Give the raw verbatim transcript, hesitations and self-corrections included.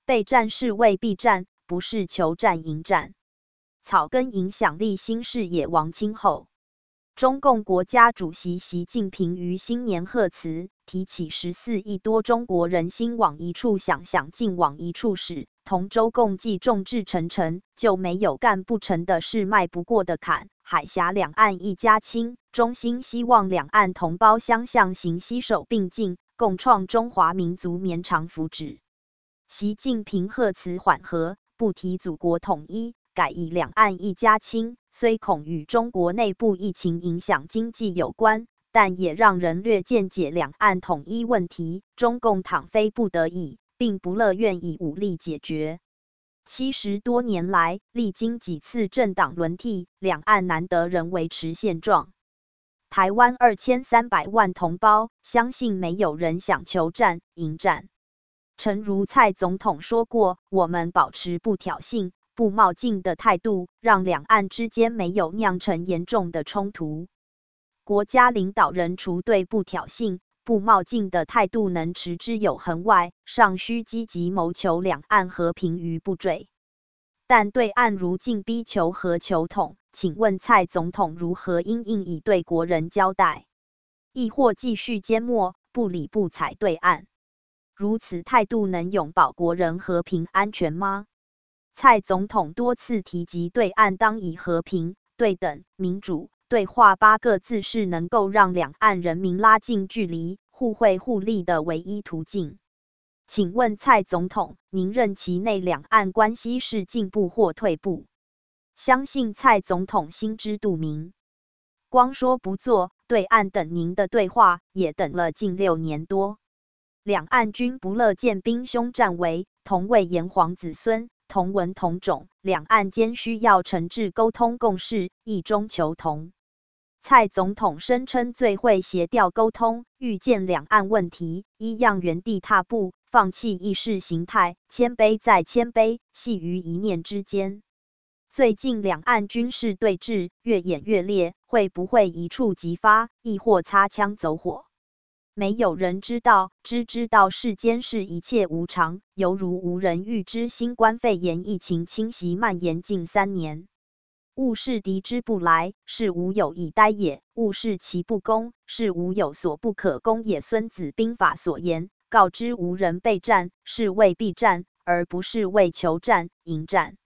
备战是为避战，不是求战迎战。草根影响力新视野王清后，中共国家主席习近平于新年贺词提起十四亿多中国人心往一处想，想尽往一处使，同舟共济，众志成城，就没有干不成的事，迈不过的坎。海峡两岸一家亲，衷心希望两岸同胞相向行，携手并进，共创中华民族绵长福祉。习近平贺词缓和，不提祖国统一，改以两岸一家亲，虽恐与中国内部疫情影响经济有关，但也让人略见解两岸统一问题，中共倘非不得已，并不乐愿以武力解决。七十多年来，历经几次政党轮替，两岸难得仍维持现状。台湾二千三百万同胞，相信没有人想求战迎战。诚如蔡总统说过，我们保持不挑衅、不冒进的态度，让两岸之间没有酿成严重的冲突。国家领导人除对不挑衅、不冒进的态度能持之有恒外，尚需积极谋求两岸和平于不坠。但对岸如进逼求和求统，请问蔡总统如何因应以对国人交代？亦或继续缄默，不理不睬对岸？如此态度能永保国人和平安全吗？蔡总统多次提及对岸当以和平、对等、民主、对话八个字是能够让两岸人民拉近距离、互惠互利的唯一途径。请问蔡总统，您任期内两岸关系是进步或退步？相信蔡总统心知肚明。光说不做，对岸等您的对话也等了近六年多。两岸均不乐见兵凶战危，同为炎黄子孙，同文同种，两岸间需要诚挚沟通共事，异中求同。蔡总统声称最会协调沟通，预见两岸问题，一样原地踏步，放弃意识形态，谦卑再谦卑，系于一念之间。最近两岸军事对峙越演越烈，会不会一触即发，亦或擦枪走火？没有人知道，只知道世间事一切无常，犹如无人预知新冠肺炎疫情侵袭蔓延近三年。物是敌之不来，是无有以待也；物是其不攻，是无有所不可攻也。孙子兵法所言，告知无人备战，是为避战，而不是为求战迎战。